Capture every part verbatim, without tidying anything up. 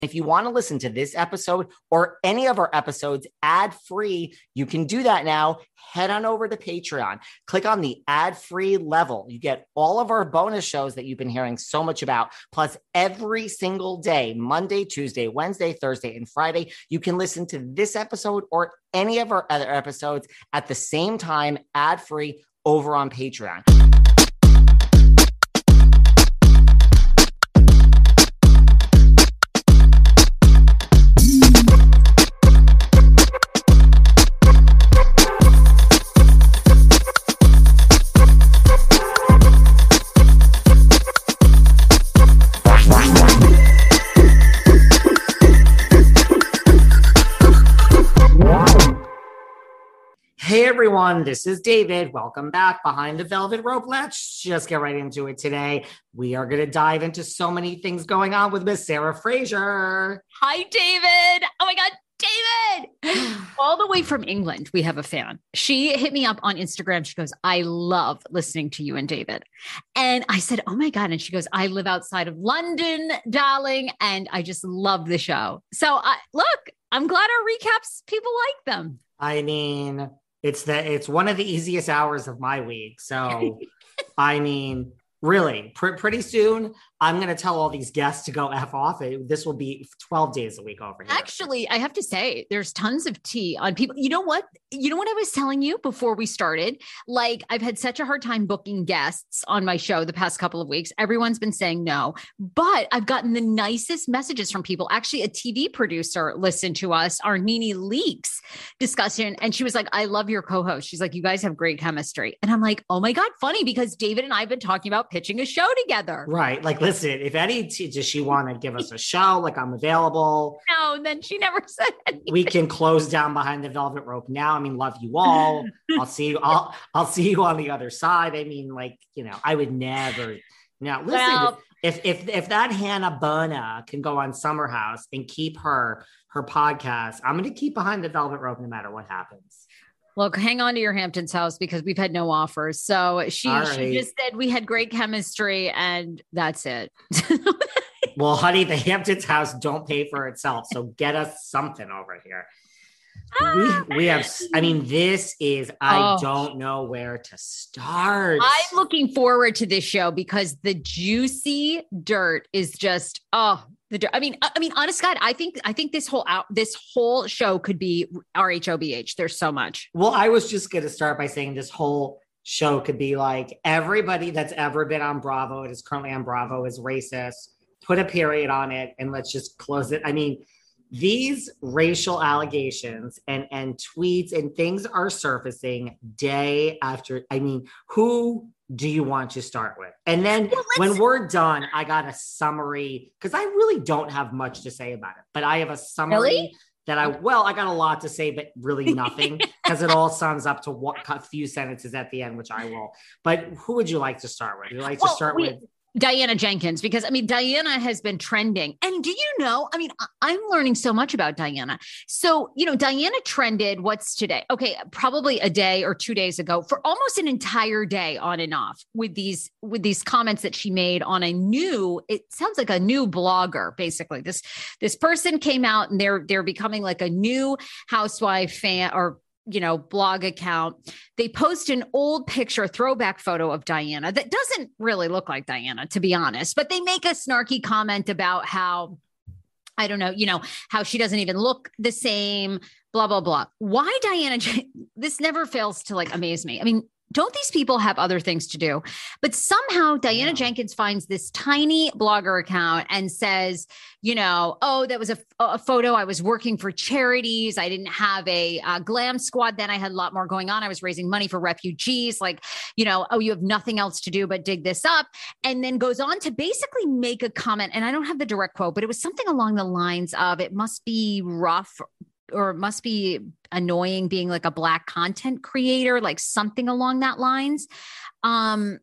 If you want to listen to this episode or any of our episodes ad-free, you can do that now. Head on over to Patreon. Click on the ad-free level. You get all of our bonus shows that you've been hearing so much about. Plus, every single day, Monday, Tuesday, Wednesday, Thursday, and Friday, you can listen to this episode or any of our other episodes at the same time, ad-free, over on Patreon. Hey everyone, this is David. Welcome back behind the velvet rope. Let's just get right into it today. We are going to dive into so many things going on with Miss Sarah Fraser. Hi, David. Oh my God, David. All the way from England, we have a fan. She hit me up on Instagram. She goes, I love listening to you and David. And I said, oh my God. And she goes, I live outside of London, darling. And I just love the show. So uh, look, I'm glad our recaps, people like them. I mean... It's the it's one of the easiest hours of my week. So, I mean, really, pr- pretty soon, I'm going to tell all these guests to go F off. It, this will be twelve days a week over here. Actually, I have to say, there's tons of tea on people. You know what? You know what I was telling you before we started? Like, I've had such a hard time booking guests on my show the past couple of weeks. Everyone's been saying no, but I've gotten the nicest messages from people. Actually, a T V producer listened to us, our Nene Leaks discussion, and she was like, I love your co-host. She's like, you guys have great chemistry. And I'm like, oh my God, funny, because David and I have been talking about pitching a show together. Right. Like, listen, if any, t- does she want to give us a show? Like, I'm available. No, and then she never said anything. We can close down behind the velvet rope now. I mean, love you all. I'll see you. I'll, I'll see you on the other side. I mean, like, you know, I would never. Now, listen, well, if, if, if that Hannah Bona can go on Summer House and keep her, her podcast, I'm going to keep behind the velvet rope no matter what happens. Look, hang on to your Hamptons house because we've had no offers. So she, right. she just said we had great chemistry and that's it. Well, honey, the Hamptons house don't pay for itself. So get us something over here. We, we have, I mean, this is, I oh. don't know where to start. I'm looking forward to this show because the juicy dirt is just, oh, the dirt. I mean, I, I mean, honest God, I think, I think this whole out, this whole show could be R H O B H. There's so much. Well, I was just going to start by saying this whole show could be like everybody that's ever been on Bravo, it is currently on Bravo, is racist. Put a period on it and let's just close it. I mean, these racial allegations and, and tweets and things are surfacing day after. I mean, who do you want to start with? And then well, when we're done, I got a summary because I really don't have much to say about it, but I have a summary really? that I, well, I got a lot to say, but really nothing because it all sums up to what a few sentences at the end, which I will. But who would you like to start with? Would you like well, to start we- with? Diana Jenkins, because I mean, Diana has been trending. And do you know, I mean, I'm learning so much about Diana. So, you know, Diana trended, what's today? Okay. Probably a day or two days ago for almost an entire day on and off with these, with these comments that she made on a new, it sounds like a new blogger, basically. This, this person came out and they're, they're becoming like a new housewife fan or you know, blog account. They post an old picture, throwback photo of Diana that doesn't really look like Diana, to be honest, but they make a snarky comment about how, I don't know, you know, how she doesn't even look the same, blah, blah, blah. Why Diana? This never fails to like amaze me. I mean, don't these people have other things to do? But somehow Diana yeah. Jenkins finds this tiny blogger account and says, you know, oh, that was a, a photo. I was working for charities. I didn't have a, a glam squad. Then I had a lot more going on. I was raising money for refugees. Like, you know, oh, you have nothing else to do but dig this up. And then goes on to basically make a comment. And I don't have the direct quote, but it was something along the lines of, it must be rough or it must be annoying being like a Black content creator, like something along that lines. Um,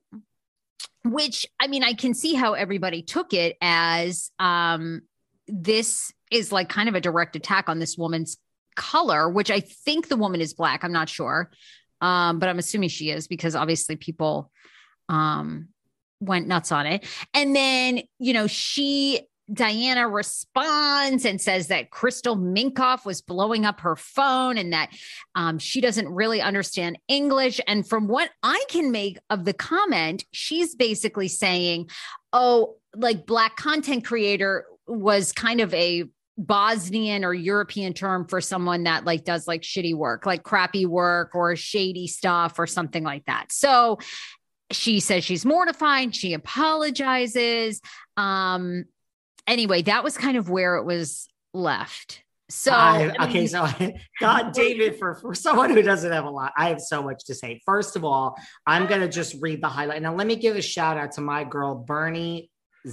which, I mean, I can see how everybody took it as um, this is like kind of a direct attack on this woman's color, which I think the woman is Black. I'm not sure. Um, but I'm assuming she is because obviously people um, went nuts on it. And then, you know, she Diana responds and says that Crystal Minkoff was blowing up her phone and that um, she doesn't really understand English. And from what I can make of the comment, she's basically saying, oh, like Black content creator was kind of a Bosnian or European term for someone that like does like shitty work, like crappy work or shady stuff or something like that. So she says she's mortified. She apologizes. Um, anyway, that was kind of where it was left. So, I, I mean, okay, so God, David, for, for someone who doesn't have a lot, I have so much to say. First of all, I'm going to just read the highlight. Now, let me give a shout out to my girl, Bernie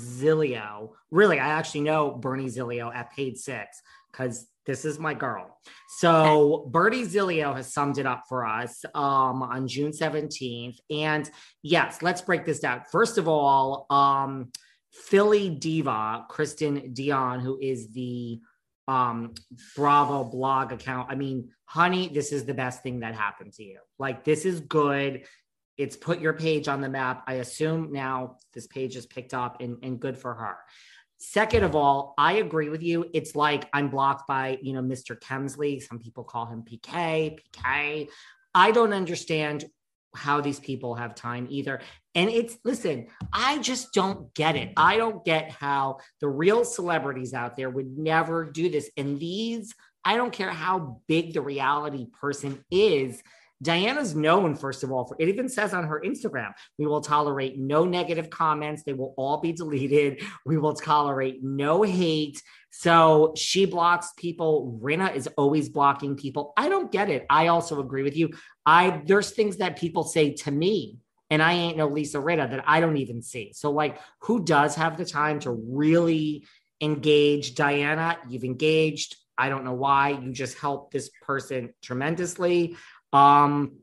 Zilio. Really, I actually know Bernie Zilio at Page Six because this is my girl. So Bernie Zilio has summed it up for us um, on June seventeenth. And yes, let's break this down. First of all, um, Philly diva, Kristen Dion, who is the um, Bravo blog account. I mean, honey, this is the best thing that happened to you. Like, this is good. It's put your page on the map. I assume now this page is picked up and, and good for her. Second of all, I agree with you. It's like I'm blocked by, you know, Mister Kemsley. Some people call him P K, P K. I don't understand how these people have time either. And it's, listen, I just don't get it. I don't get how the real celebrities out there would never do this. And these, I don't care how big the reality person is. Diana's known, first of all, for it even says on her Instagram, we will tolerate no negative comments. They will all be deleted. We will tolerate no hate. So she blocks people. Rinna is always blocking people. I don't get it. I also agree with you. I there's things that people say to me, and I ain't no Lisa Rinna, that I don't even see. So like, who does have the time to really engage? Diana, you've engaged. I don't know why. You just helped this person tremendously. Um,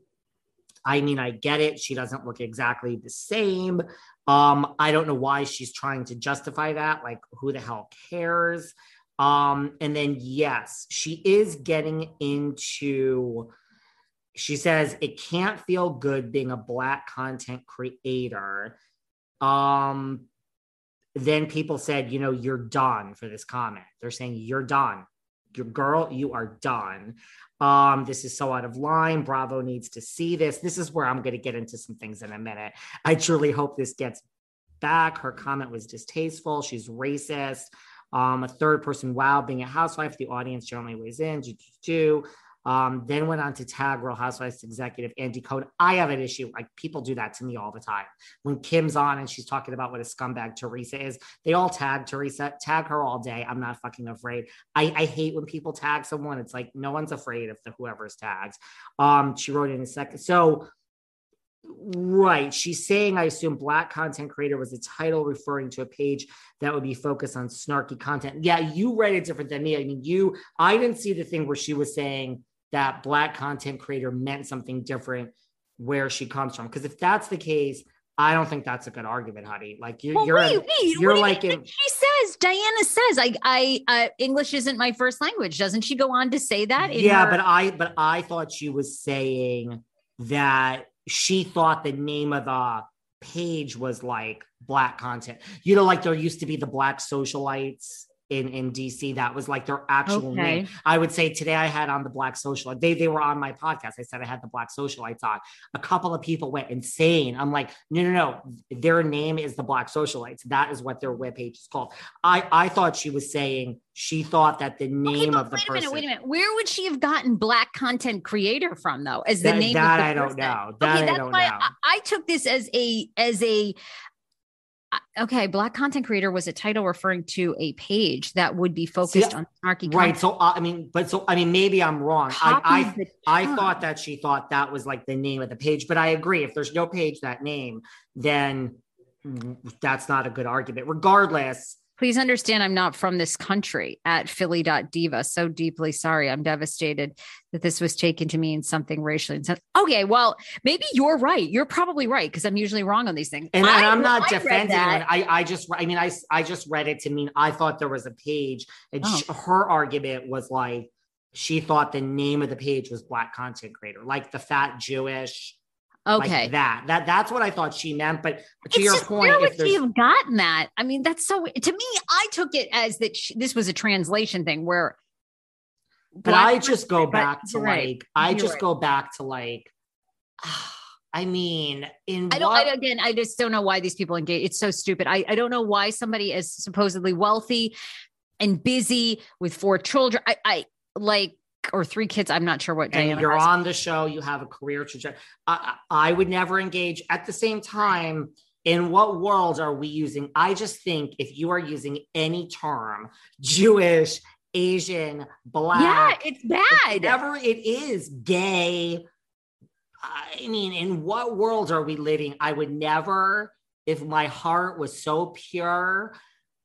I mean, I get it. She doesn't look exactly the same. Um, I don't know why she's trying to justify that. Like, who the hell cares? Um, and then, yes, she is getting into, she says, it can't feel good being a Black content creator. Um, then people said, you know, you're done for this comment. They're saying you're done. Your girl, you are done. Um, this is so out of line. Bravo needs to see this. This is where I'm going to get into some things in a minute. I truly hope this gets back. Her comment was distasteful. She's racist. Um, a third person, wow, being a housewife, the audience generally weighs in. Do, do, do. Um, then went on to tag Real Housewives executive Andy Cohen. I have an issue. Like, people do that to me all the time. When Kim's on and she's talking about what a scumbag Teresa is, they all tag Teresa, tag her all day. I'm not fucking afraid. I, I hate when people tag someone. It's like, no one's afraid of the whoever's tagged. Um, she wrote in a second. So, right. She's saying, I assume Black content creator was a title referring to a page that would be focused on snarky content. Yeah, you read it different than me. I mean, you, I didn't see the thing where she was saying that Black content creator meant something different where she comes from. Because if that's the case, I don't think that's a good argument, honey. Like, you, well, you're, wait, wait, you're like, in, she says, Diana says, I, I, uh, English isn't my first language. Doesn't she go on to say that? In yeah, her- but I, but I thought she was saying that she thought the name of the page was like Black content. You know, like there used to be the Black socialites in, in D C. That was like their actual okay. name. I would say today I had on the Black socialite. They, they were on my podcast. I said I had the Black socialites on. A couple of people went insane. I'm like, no, no, no. Their name is the Black socialites. That is what their webpage is called. I, I thought she was saying she thought that the name okay, of the wait person. Wait a minute, wait a minute. Where would she have gotten Black content creator from, though? As the that, name that of the I person? don't know. That okay, I that's don't why know. I, I took this as a as a. Okay, Black content creator was a title referring to a page that would be focused See, on snarky right. content. So uh, I mean, but so I mean, maybe I'm wrong. I I, I thought that she thought that was like the name of the page, but I agree. If there's no page that name, then that's not a good argument. Regardless. Please understand, I'm not from this country at Philly dot diva. So deeply sorry. I'm devastated that this was taken to mean something racially insensitive. Okay, well, maybe you're right. You're probably right because I'm usually wrong on these things. And, I, and I'm not I defending it. I, I just, I mean, I, I just read it to mean I thought there was a page, and oh. she, her argument was like she thought the name of the page was Black content creator, like the fat Jewish. Okay. Like that. That that's what I thought she meant. But to It's your just, point, where if would there's she have gotten that? I mean, that's so, to me, I took it as that she, this was a translation thing where. but I just go but back to you're right. like, I You're just right. go back to like, I mean, in I don't, what I, again, I just don't know why these people engage. It's so stupid. I, I don't know why somebody is supposedly wealthy and busy with four children. I, I like, or three kids. I'm not sure what and Diana you're has. on the show, you have a career trajectory. I, I would never engage. At the same time, in what world are we using? I just think if you are using any term, Jewish, Asian, Black, Yeah, it's bad. whatever it is, gay. I mean, in what world are we living? I would never, if my heart was so pure,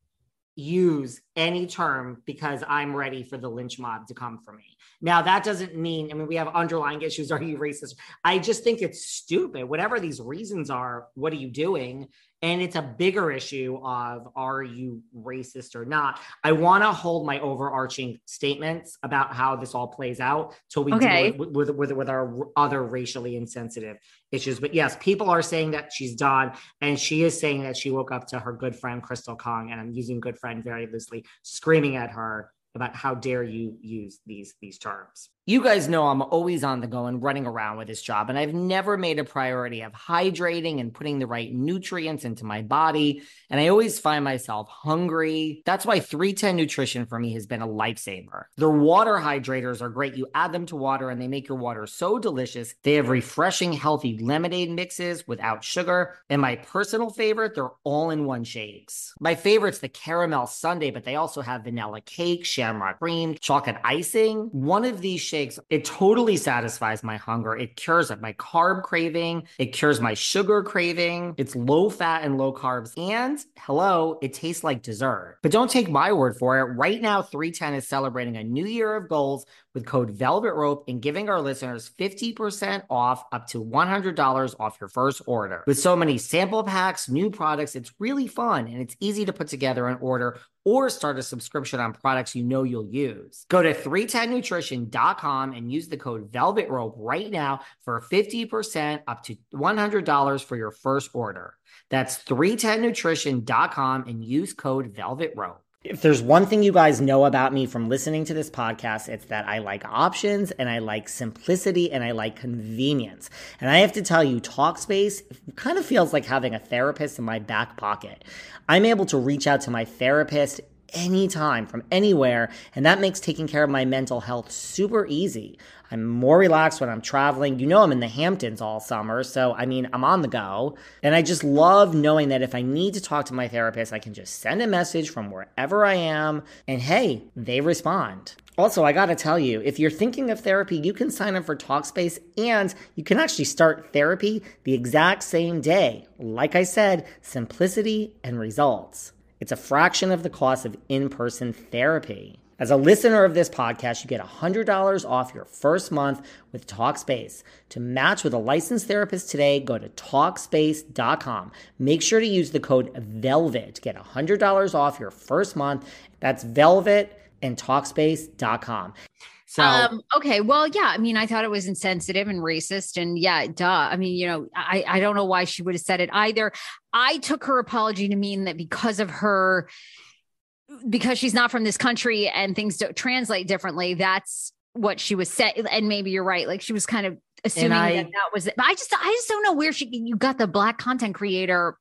use any term because I'm ready for the lynch mob to come for me. Now, that doesn't mean, I mean, we have underlying issues. Are you racist? I just think it's stupid. Whatever these reasons are, what are you doing? And it's a bigger issue of, are you racist or not? I want to hold my overarching statements about how this all plays out till we Okay. deal with, with, with, with our other racially insensitive issues. But yes, people are saying that she's done. And she is saying that she woke up to her good friend, Crystal Kong, and I'm using good friend very loosely, screaming at her about how dare you use these, these terms. You guys know I'm always on the go and running around with this job, and I've never made a priority of hydrating and putting the right nutrients into my body, and I always find myself hungry. That's why three ten Nutrition for me has been a lifesaver. Their water hydrators are great. You add them to water, and they make your water so delicious. They have refreshing, healthy lemonade mixes without sugar, and my personal favorite, they're all-in-one shakes. My favorite's the caramel sundae, but they also have vanilla cake, shamrock cream, chocolate icing. One of these shakes, it totally satisfies my hunger. It cures my carb craving. It cures my sugar craving. It's low fat and low carbs. And hello, it tastes like dessert. But don't take my word for it. Right now, three ten is celebrating a new year of goals with code Velvet Rope and giving our listeners fifty percent off up to one hundred dollars off your first order. With so many sample packs, new products, it's really fun and it's easy to put together an order or start a subscription on products you know you'll use. Go to three ten nutrition dot com and use the code Velvet Rope right now for fifty percent up to one hundred dollars for your first order. That's three ten nutrition dot com and use code Velvet Rope. If there's one thing you guys know about me from listening to this podcast, it's that I like options and I like simplicity and I like convenience. And I have to tell you, Talkspace kind of feels like having a therapist in my back pocket. I'm able to reach out to my therapist anytime from anywhere, and that makes taking care of my mental health super easy. I'm more relaxed when I'm traveling. You know, I'm in the Hamptons all summer, so I mean, I'm on the go. And I just love knowing that if I need to talk to my therapist, I can just send a message from wherever I am, and hey, they respond. Also, I gotta tell you, if you're thinking of therapy, you can sign up for Talkspace and you can actually start therapy the exact same day. Like I said, simplicity and results. It's a fraction of the cost of in-person therapy. As a listener of this podcast, you get one hundred dollars off your first month with Talkspace. To match with a licensed therapist today, go to Talkspace dot com. Make sure to use the code VELVET to get one hundred dollars off your first month. That's VELVET and Talkspace dot com. So, um, okay. Well, yeah. I mean, I thought it was insensitive and racist and yeah, duh. I mean, you know, I, I don't know why she would have said it either. I took her apology to mean that because of her, because she's not from this country and things don't translate differently. That's what she was saying. And maybe you're right. Like she was kind of assuming I, that that was it. But I just, I just don't know where she, you got the Black content creator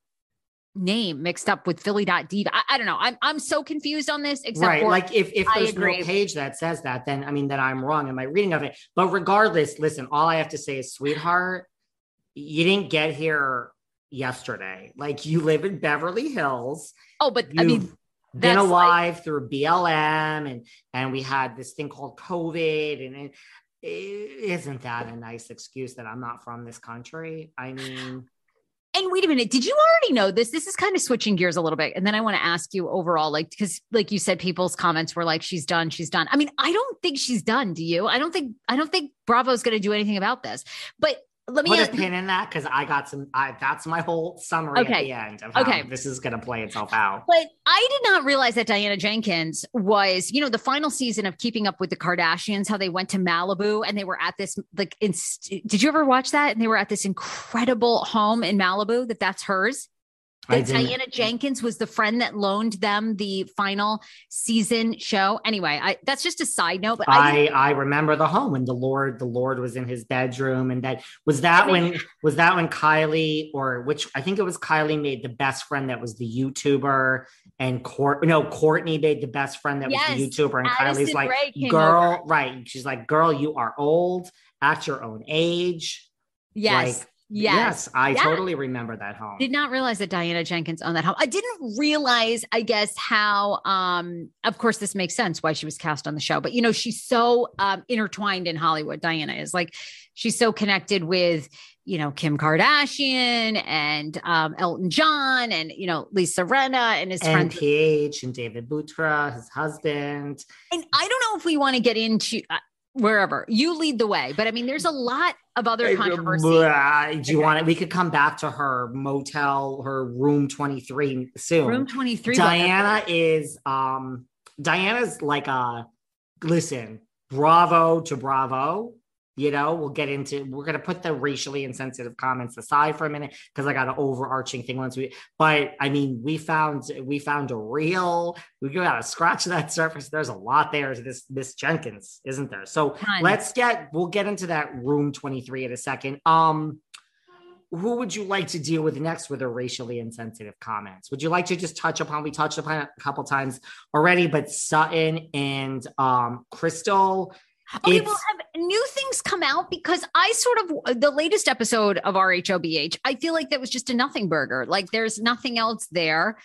name mixed up with Philly.diva. I, I don't know. I'm I'm so confused on this. Except right. For, like if, if there's no page that says that, then I mean, then I'm wrong in my reading of it. But regardless, listen, all I have to say is, sweetheart, you didn't get here yesterday. Like you live in Beverly Hills. Oh, but You've I mean, been alive like, through B L M and, and we had this thing called COVID and it, it, isn't that a nice excuse that I'm not from this country? I mean, and wait a minute, did you already know this? This is kind of switching gears a little bit. And then I want to ask you overall, like, because like you said, people's comments were like, she's done, she's done. I mean, I don't think she's done. Do you? I don't think, I don't think Bravo's going to do anything about this, but let me put ask, a pin in that because I got some. I, that's my whole summary okay. at the end of how okay. this is going to play itself out. But I did not realize that Diana Jenkins was, you know, the final season of Keeping Up with the Kardashians, how they went to Malibu and they were at this, like, inst- did you ever watch that? And they were at this incredible home in Malibu that that's hers. That Diana Jenkins was the friend that loaned them the final season show. Anyway, I, that's just a side note. But I, I, I remember the home when the Lord, the Lord was in his bedroom, and that was that I mean, when was that when Kylie or which I think it was Kylie made the best friend that was the YouTuber, and Court no Courtney made the best friend that yes, was the YouTuber, and Addison Kylie's like, girl, over. right? She's like, girl, you are old at your own age. Yes. Like, Yes. yes, I yeah. totally remember that home. Did not realize that Diana Jenkins owned that home. I didn't realize, I guess, how, um, of course, this makes sense why she was cast on the show. But, you know, she's so um, intertwined in Hollywood. Diana is like, she's so connected with, you know, Kim Kardashian and um, Elton John and, you know, Lisa Rinna and his and friends. P H and David Butra, his husband. And I don't know if we want to get into uh, wherever. You lead the way. But I mean, there's a lot of other controversy. Uh, do you want it? We could come back to her motel, her room twenty-three soon. Room twenty-three. Diana is, um, Diana's like a, listen, bravo to bravo. You know, we'll get into, we're going to put the racially insensitive comments aside for a minute because I got an overarching thing once we, but I mean, we found, we found a real, we got to scratch that surface. There's a lot there to this Miss Jenkins, isn't there? So Tons. let's get, we'll get into that room twenty-three in a second. Um, who would you like to deal with next with the racially insensitive comments? Would you like to just touch upon, we touched upon it a couple times already, but Sutton and um, Crystal. Okay, we'll have new things come out because I sort of, the latest episode of R H O B H, I feel like that was just a nothing burger. Like there's nothing else there.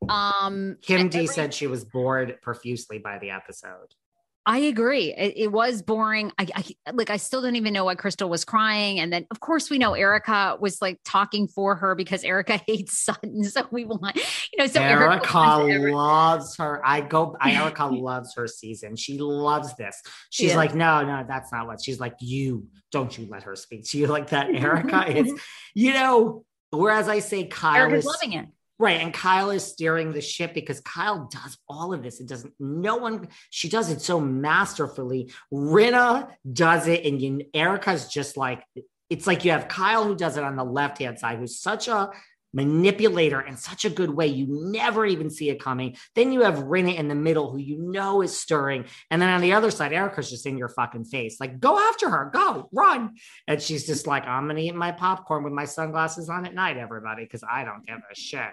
Um, Kim D every, said she was bored profusely by the episode. I agree. It, it was boring. I, I like, I still don't even know why Crystal was crying. And then of course we know Erica was like talking for her because Erica hates Sutton. So we want, you know, so Erica, Erica loves her. I go, I, Erica loves her season. She loves this. She's yeah. like, no, no, that's not what she's like. You don't you let her speak to you like that. Erica is, you know, whereas I say Kyle Erica's is loving it. Right. And Kyle is steering the ship because Kyle does all of this. It doesn't, no one, she does it so masterfully. Rinna does it. And you, Erica's just like, it's like you have Kyle who does it on the left-hand side, who's such a manipulator in such a good way. You never even see it coming. Then you have Rinna in the middle who you know is stirring. And then on the other side, Erica's just in your fucking face. Like, go after her, go, run. And she's just like, I'm going to eat my popcorn with my sunglasses on at night, everybody, because I don't give a shit.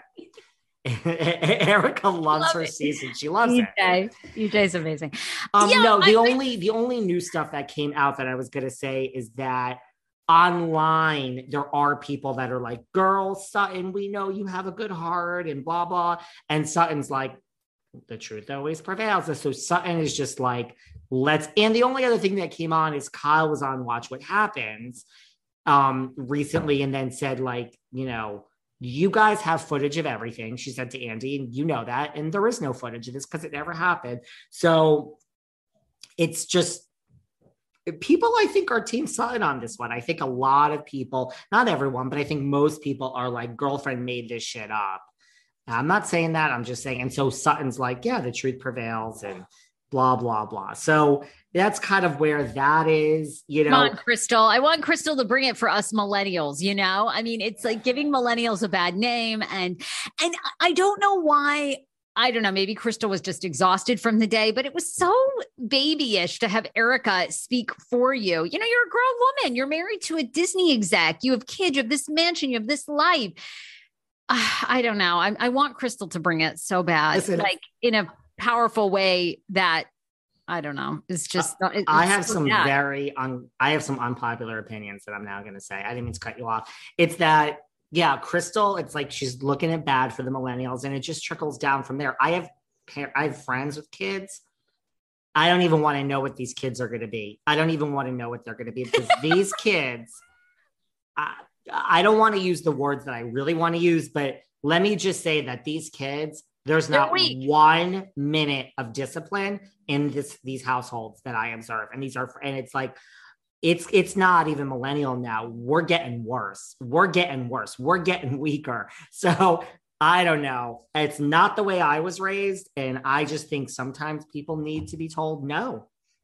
Erica loves Love her it. season. She loves E J. it. E J's amazing. Um, yeah, no, the I, only, the only new stuff that came out that I was going to say is that online, there are people that are like, girl, Sutton, we know you have a good heart and blah, blah. And Sutton's like, the truth always prevails. And so Sutton is just like, let's, and the only other thing that came on is Kyle was on Watch What Happens um, recently and then said like, you know, you guys have footage of everything. She said to Andy, and you know that, and there is no footage of this because it never happened. So it's just, people, I think, are team Sutton on this one. I think a lot of people, not everyone, but I think most people are like, girlfriend made this shit up. I'm not saying that. I'm just saying. And so Sutton's like, yeah, the truth prevails and blah, blah, blah. So that's kind of where that is, you know. Come on, Crystal. I want Crystal to bring it for us millennials, you know? I mean, it's like giving millennials a bad name. And, and I don't know why. I don't know, maybe Crystal was just exhausted from the day, but it was so babyish to have Erica speak for you. You know, you're a grown woman. You're married to a Disney exec. You have kids. You have this mansion. You have this life. Uh, I don't know. I, I want Crystal to bring it so bad, Listen, like in a powerful way that, I don't know. It's just, uh, it's I have so some bad. very, un, I have some unpopular opinions that I'm now going to say. I didn't mean to cut you off. It's that, yeah, Crystal, it's like she's looking at bad for the millennials and it just trickles down from there. I have I have friends with kids. I don't even want to know what these kids are going to be. I don't even want to know what they're going to be because these kids, I, I don't want to use the words that I really want to use, but let me just say that these kids, there's not one minute of discipline in this these households that I observe. And these are, and it's like, it's it's not even millennial now. We're getting worse. We're getting worse. We're getting weaker. So I don't know. It's not the way I was raised. And I just think sometimes people need to be told no.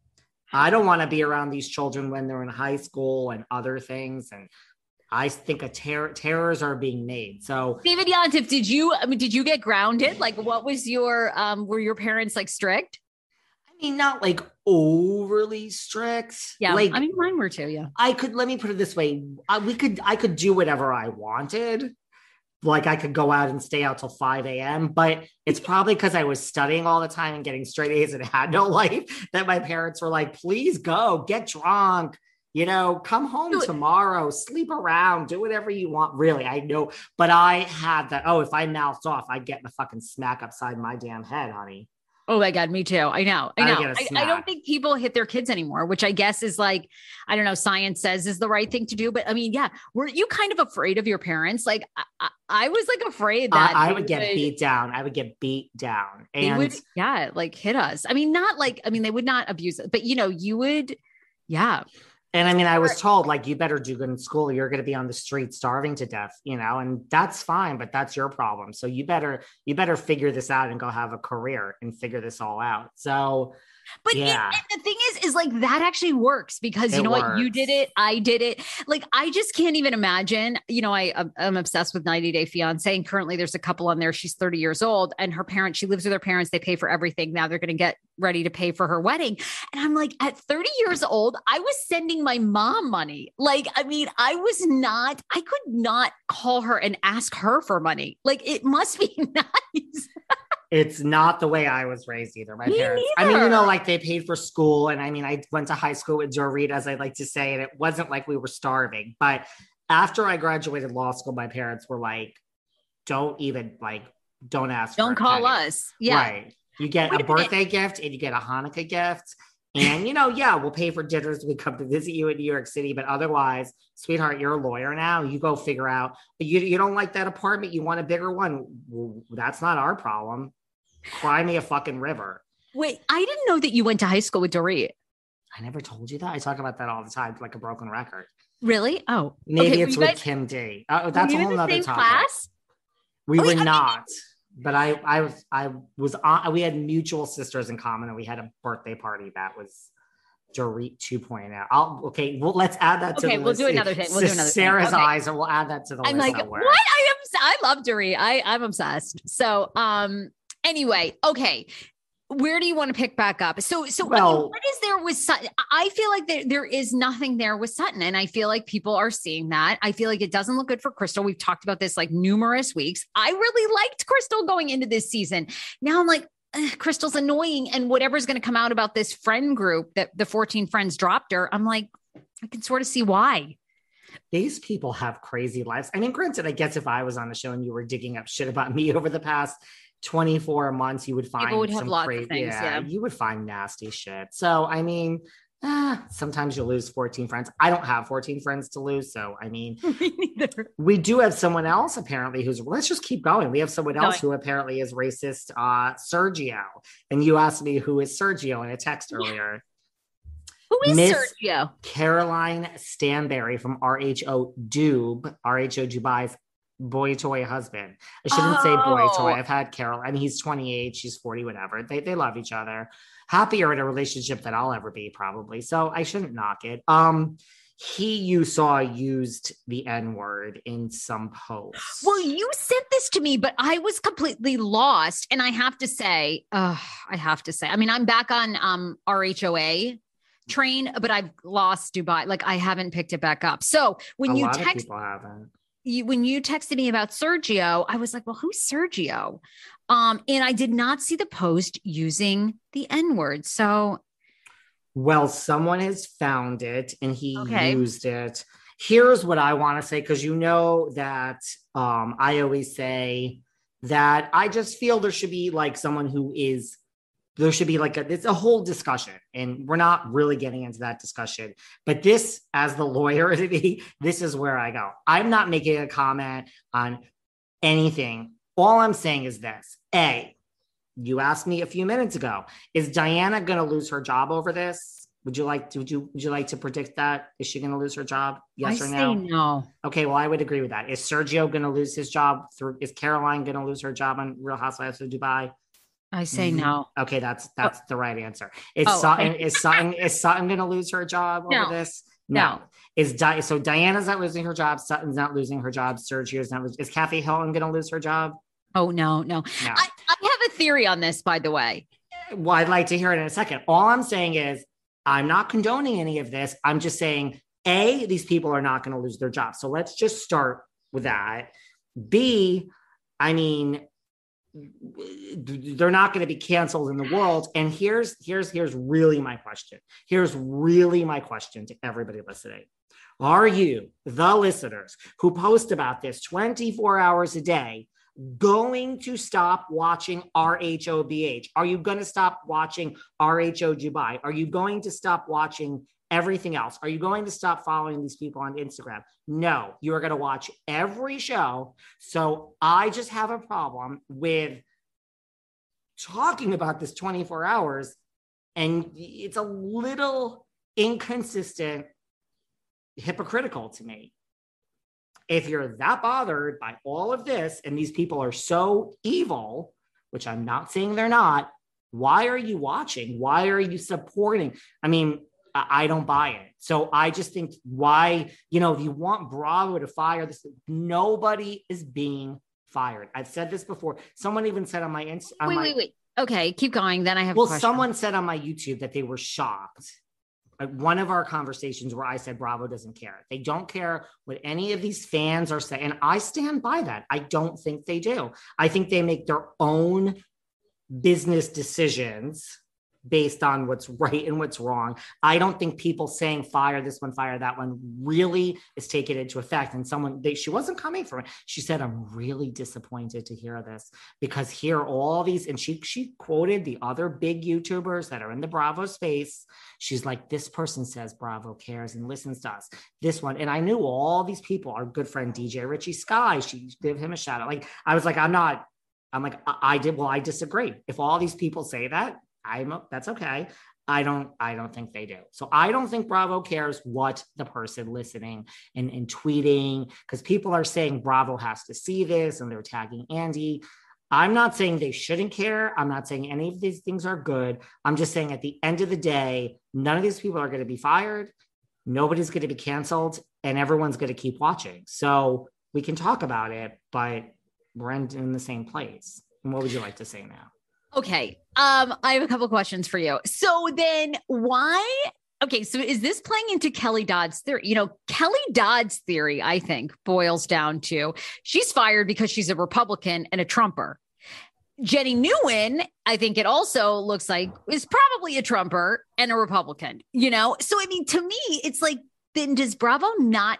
I don't want to be around these children when they're in high school and other things. And I think a ter- terrors are being made. So David Yontef, did you, I mean, did you get grounded? Like, what was your, um, were your parents like strict? I mean, not like overly strict. Yeah. Like, I mean, mine were too. Yeah. I could, let me put it this way. I, we could, I could do whatever I wanted. Like I could go out and stay out till five a.m. But it's probably because I was studying all the time and getting straight A's and had no life that my parents were like, please go get drunk, you know, come home tomorrow, sleep around, do whatever you want. Really, I know. But I had that, oh, if I mouthed off, I'd get the fucking smack upside my damn head, honey. Oh my God, me too. I know. I know. I, I don't think people hit their kids anymore, which I guess is like, I don't know, science says is the right thing to do. But I mean, yeah, were you kind of afraid of your parents? Like I, I, I was like afraid that I, I would get would, beat down. I would get beat down. And they would, yeah, like hit us. I mean, not like, I mean, they would not abuse it, but you know, you would, yeah. And I mean, I was told like, you better do good in school. You're going to be on the street starving to death, you know, and that's fine, but that's your problem. So you better, you better figure this out and go have a career and figure this all out. So, but yeah. it, the thing is, is like that actually works because you it know works. What, you did it. I did it. Like, I just can't even imagine, you know, I, I'm obsessed with ninety day fiance and currently there's a couple on there. She's thirty years old and her parents, she lives with her parents. They pay for everything. Now they're going to get ready to pay for her wedding. And I'm like, at thirty years old, I was sending my mom money. Like, I mean, I was not, I could not call her and ask her for money. Like, it must be nice. It's not the way I was raised either. My Me parents, neither. I mean, you know, like they paid for school. And I mean, I went to high school with Dorit, as I like to say, and it wasn't like we were starving. But after I graduated law school, my parents were like, don't even like, don't ask. Don't call penny. Us. Yeah. Right. You get Wait a, a birthday minute. gift and you get a Hanukkah gift. And, you know, yeah, we'll pay for dinners. We come to visit you in New York City. But otherwise, sweetheart, you're a lawyer now. You go figure out. But you, you don't like that apartment. You want a bigger one. Well, that's not our problem. Cry me a fucking river. Wait, I didn't know that you went to high school with Dorit. I never told you that. I talk about that all the time, like a broken record. Really? Oh, maybe okay, it's with guys, Kim D. Oh, that's a whole nother topic. Class? We oh, were wait, not. I mean, But I, I was, I was on, we had mutual sisters in common and we had a birthday party that was Dorit two point oh. I'll, okay. Well, let's add that to okay, the we'll list. do another thing. We'll do another Sarah's thing. Okay. eyes, and we'll add that to the I'm list. like, what? I am, I love Dorit. I, I'm obsessed. So, um, anyway, okay. Where do you want to pick back up? So, so well, I mean, what is there with Sutton? I feel like there, there is nothing there with Sutton. And I feel like people are seeing that. I feel like it doesn't look good for Crystal. We've talked about this like numerous weeks. I really liked Crystal going into this season. Now I'm like, Crystal's annoying. And whatever's going to come out about this friend group that the fourteen friends dropped her, I'm like, I can sort of see why. These people have crazy lives. I mean, granted, I guess if I was on the show and you were digging up shit about me over the past twenty-four months, you would find People would have some lots crazy, of things, yeah, yeah. You would find nasty shit. So, I mean, eh, sometimes you lose fourteen friends. I don't have fourteen friends to lose. So, I mean, me neither. We do have someone else apparently who's, let's just keep going. We have someone else no, who apparently is racist, uh, Sergio. And you asked me who is Sergio in a text yeah. earlier. Who is Miss Sergio? Caroline Stanberry from R H O Dube, R H O Dubai's boy toy husband. I shouldn't oh. say boy toy. I've had Carol. I mean, he's twenty-eight, she's forty, whatever. They they love each other. Happier in a relationship than I'll ever be, probably. So I shouldn't knock it. Um, he you saw used the N-word in some posts. Well, you sent this to me, but I was completely lost. And I have to say, uh, I have to say, I mean, I'm back on um R H O A train, but I've lost Dubai. Like I haven't picked it back up. So when a you lot text, of people haven't. You, when you texted me about Sergio, I was like, well, who's Sergio? Um, and I did not see the post using the N-word. So. Well, someone has found it and he okay. used it. Here's what I want to say, because you know that um, I always say that I just feel there should be like someone who is There should be like a, it's a whole discussion and we're not really getting into that discussion, but this, as the lawyer to be, this is where I go. I'm not making a comment on anything. All I'm saying is this. A, you asked me a few minutes ago, is Diana going to lose her job over this? Would you like to, would you, would you like to predict that? Is she going to lose her job? Yes I or say no? no. Okay. Well, I would agree with that. Is Sergio going to lose his job through, is Caroline going to lose her job on Real Housewives of Dubai? I say no. Okay. That's, Oh, that's the right answer. Is oh, Sutton, okay. is Sutton, is Sutton going to lose her job over No, this? no. No. Is Di- so Diana's not losing her job. Sutton's not losing her job. Sergio's not losing. Is Kathy Hilton going to lose her job? Oh, no, no. No. I, I have a theory on this, by the way. Well, I'd like to hear it in a second. All I'm saying is I'm not condoning any of this. I'm just saying, A, these people are not going to lose their jobs. So let's just start with that. B, I mean, they're not going to be canceled in the world. And here's, here's, here's really my question. Here's really my question to everybody listening. Are you, the listeners who post about this twenty-four hours a day, going to stop watching R H O B H? Are you going to stop watching R H O Dubai? Are you going to stop watching everything else? Are you going to stop following these people on Instagram? No, you are going to watch every show. So I just have a problem with talking about this twenty-four hours, and it's a little inconsistent, hypocritical to me. If you're that bothered by all of this and these people are so evil, which I'm not saying they're not, why are you watching? Why are you supporting? I mean, I don't buy it. So I just think why, you know, if you want Bravo to fire this, nobody is being fired. I've said this before. Someone even said on my Insta. Wait, my, wait, wait. Okay, keep going. Then I have well, a question. Someone said on my YouTube that they were shocked. One of our conversations where I said Bravo doesn't care. They don't care what any of these fans are saying. And I stand by that. I don't think they do. I think they make their own business decisions based on what's right and what's wrong. I don't think people saying fire this one, fire that one really is taken into effect. And someone, they, she wasn't coming from it. She said, I'm really disappointed to hear this because here all these, and she, she quoted the other big YouTubers that are in the Bravo space. She's like, this person says Bravo cares and listens to us. This one. And I knew all these people, our good friend, D J Richie Sky, she gave him a shout out. Like, I was like, I'm not, I'm like, I, I did. Well, I disagree. If all these people say that, I'm that's okay. I don't, I don't think they do. So I don't think Bravo cares what the person listening and, and tweeting, because people are saying Bravo has to see this and they're tagging Andy. I'm not saying they shouldn't care. I'm not saying any of these things are good. I'm just saying at the end of the day, none of these people are going to be fired. Nobody's going to be canceled and everyone's going to keep watching. So we can talk about it, but we're in, in the same place. And what would you like to say now? Okay. Um, I have a couple questions for you. So then why? Okay. So is this playing into Kelly Dodd's theory? You know, Kelly Dodd's theory, I think, boils down to she's fired because she's a Republican and a Trumper. Jenny Nguyen, I think it also looks like is probably a Trumper and a Republican, you know? So, I mean, to me, it's like, then does Bravo not,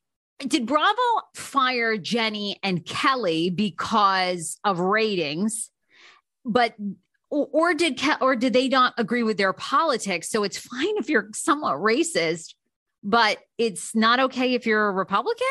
did Bravo fire Jenny and Kelly because of ratings? But or, or did or did they not agree with their politics? So it's fine if you're somewhat racist, but it's not okay if you're a Republican?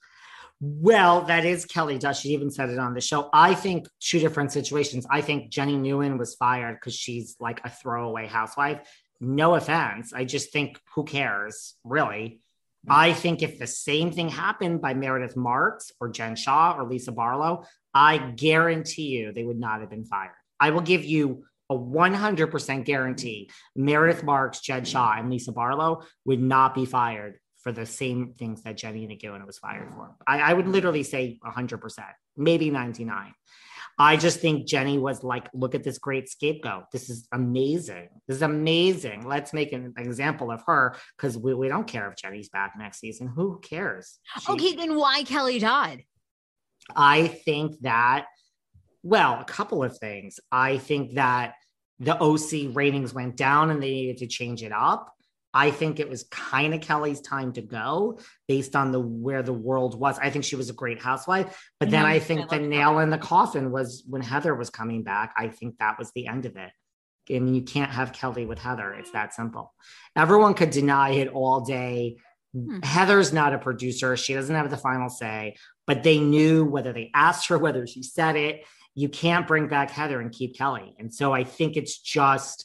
Well, that is Kelly Dodd. She even said it on the show. I think two different situations. I think Jenny Nguyen was fired because she's like a throwaway housewife. No offense. I just think who cares, really? I think if the same thing happened by Meredith Marks or Jen Shah or Lisa Barlow, I guarantee you they would not have been fired. I will give you a one hundred percent guarantee Meredith Marks, Jen Shah, and Lisa Barlow would not be fired for the same things that Jenny Nguyen was fired for. I, I would literally say one hundred percent, maybe ninety-nine. I just think Jenny was like, look at this great scapegoat. This is amazing. This is amazing. Let's make an example of her because we, we don't care if Jenny's back next season. Who cares? She, okay, then why Kelly Dodd? I think that, well, a couple of things. I think that the O C ratings went down and they needed to change it up. I think it was kind of Kelly's time to go based on the where the world was. I think she was a great housewife, but then I think the nail in the coffin was when Heather was coming back. I think that was the end of it. I mean, you can't have Kelly with Heather. It's that simple. Everyone could deny it all day. Hmm. Heather's not a producer. She doesn't have the final say, but they knew whether they asked her, whether she said it. You can't bring back Heather and keep Kelly. And so I think it's just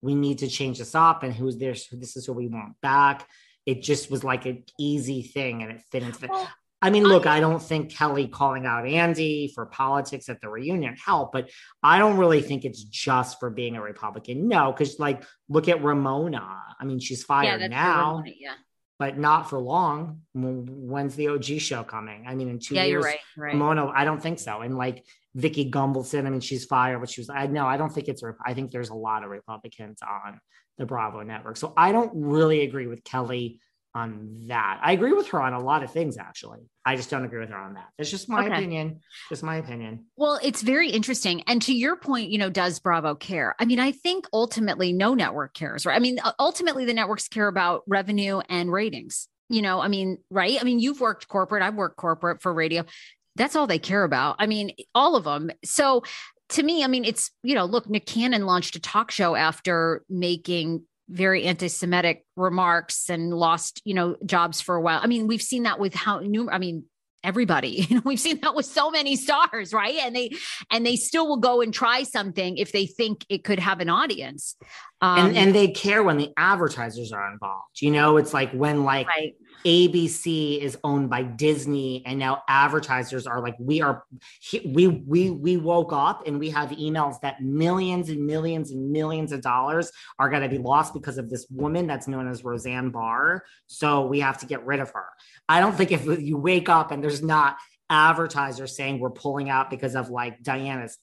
we need to change this up and who's there. This is who we want back. It just was like an easy thing and it fit into the, well, I mean, look, I, I don't think Kelly calling out Andy for politics at the reunion helped, but I don't really think it's just for being a Republican. No, because like, look at Ramona. I mean, she's fired yeah, now, Ramona, yeah. but not for long. When's the O G show coming? I mean, in two yeah, years, you're right, right. Ramona, I don't think so. And like Vicky Gumbelson, I mean, she's fired, but she was, I no, I don't think it's, I think there's a lot of Republicans on the Bravo network. So I don't really agree with Kelly on that. I agree with her on a lot of things, actually. I just don't agree with her on that. It's just my okay. opinion. Just my opinion. Well, it's very interesting. And to your point, you know, does Bravo care? I mean, I think ultimately no network cares, right? I mean, ultimately the networks care about revenue and ratings. You know, I mean, right? I mean, you've worked corporate. I've worked corporate for radio. That's all they care about. I mean, all of them. So to me, I mean, it's, you know, look, Nick Cannon launched a talk show after making very anti-Semitic remarks and lost, you know, jobs for a while. I mean, we've seen that with how new, I mean, everybody, you know, we've seen that with so many stars, right? And they, and they still will go and try something if they think it could have an audience. Um, and, and they care when the advertisers are involved. You know, it's like when like right. A B C is owned by Disney and now advertisers are like, we are, we, we, we woke up and we have emails that millions and millions and millions of dollars are going to be lost because of this woman that's known as Roseanne Barr. So we have to get rid of her. I don't think if you wake up and there's not advertisers saying we're pulling out because of like Diana's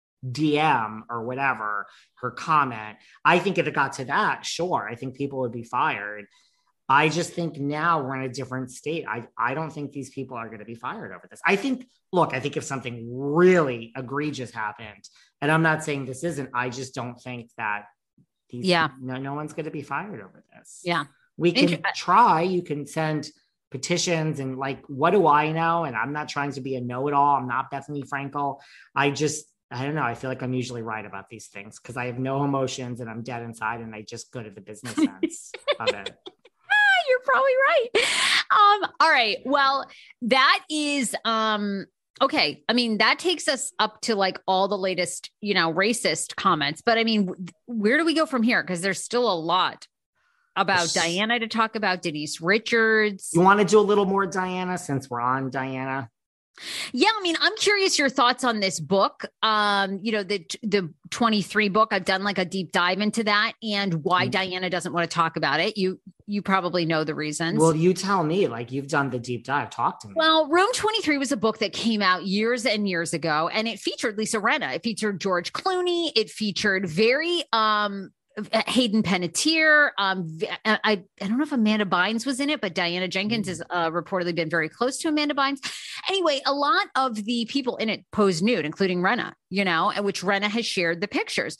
D M or whatever, her comment, I think if it got to that, sure, I think people would be fired. I just think now we're in a different state. I, I don't think these people are going to be fired over this. I think, look, I think if something really egregious happened, and I'm not saying this isn't, I just don't think that these, yeah. no, no one's going to be fired over this. Yeah. We can Inter- try, you can send petitions and like, what do I know? And I'm not trying to be a know-it-all. I'm not Bethany Frankel. I just, I don't know. I feel like I'm usually right about these things because I have no emotions and I'm dead inside and I just go to the business sense of it. You're probably right. Um, all right. Well, that is, um, okay. I mean, that takes us up to like all the latest, you know, racist comments, but I mean, where do we go from here? Cause there's still a lot about Diana to talk about. Denise Richards. You want to do a little more Diana since we're on Diana? Yeah. I mean, I'm curious your thoughts on this book. Um, you know, the, the twenty-three book, I've done like a deep dive into that and why mm-hmm. Diana doesn't want to talk about it. You, you probably know the reasons. Well, you tell me, like you've done the deep dive, talk to me. Well, Room twenty-three was a book that came out years and years ago and it featured Lisa Rinna. It featured George Clooney. It featured very, um, Hayden Panettiere. Um, I, I don't know if Amanda Bynes was in it, but Diana Jenkins has uh, reportedly been very close to Amanda Bynes. Anyway, a lot of the people in it posed nude, including Rinna, you know, and which Rinna has shared the pictures.